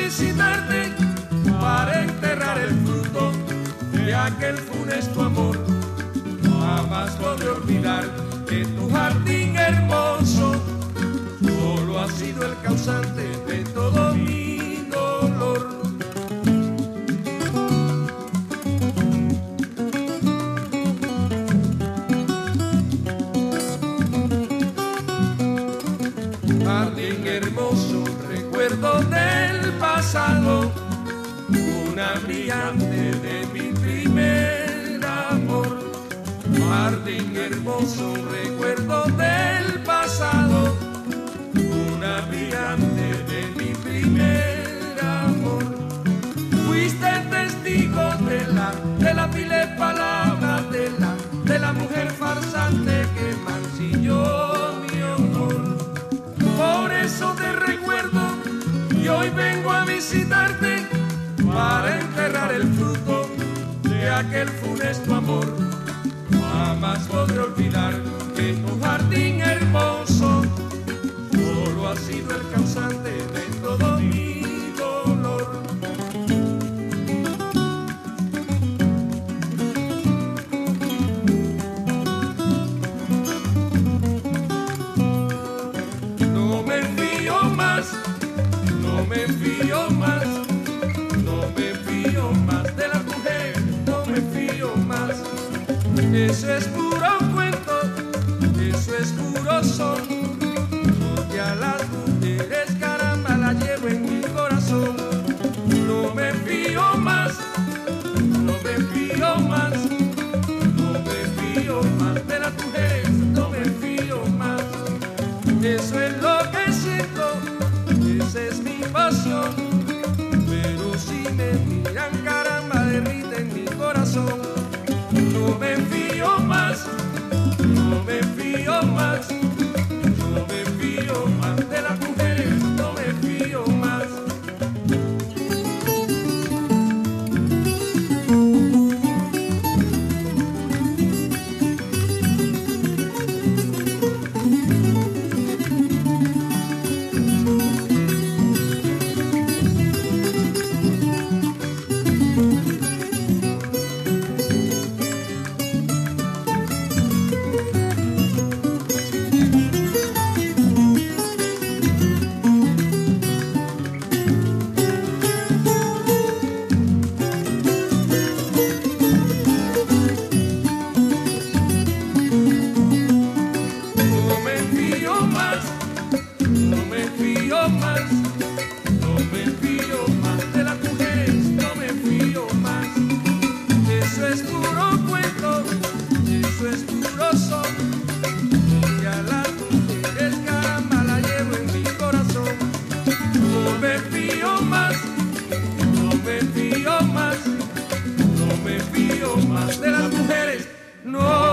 visitarte para enterrar el fruto de aquel funesto amor. Jamás podré olvidar que tu jardín hermoso solo ha sido el causante de todo mi dolor. Jardín hermoso, recuerdo del pasado, una brillante de mi primer amor. Jardín hermoso, recuerdo del pasado, una brillante de mi primer amor. Fuiste testigo de la vil palabra de la mujer farsante que mancilló mi honor. Por eso te recuerdo y hoy vengo a visitarte para enterrar el fruto de aquel funesto amor. Jamás podré olvidar que tu jardín hermoso solo ha sido el causante de todo mi dolor. No me fío más, no me fío más, no me fío más de la mujer, no me fío más. Eso es puro cuento, eso es puro son, porque a las mujeres caramba la llevo en mi corazón. No me fío más, no me fío más, no me fío más de las mujeres, no me fío más. Eso es lo que siento, esa es mi pasión, pero si me miran caramba derriten mi corazón. No me fío más, no me fío más, no me fío más de las mujeres, no me fío más. No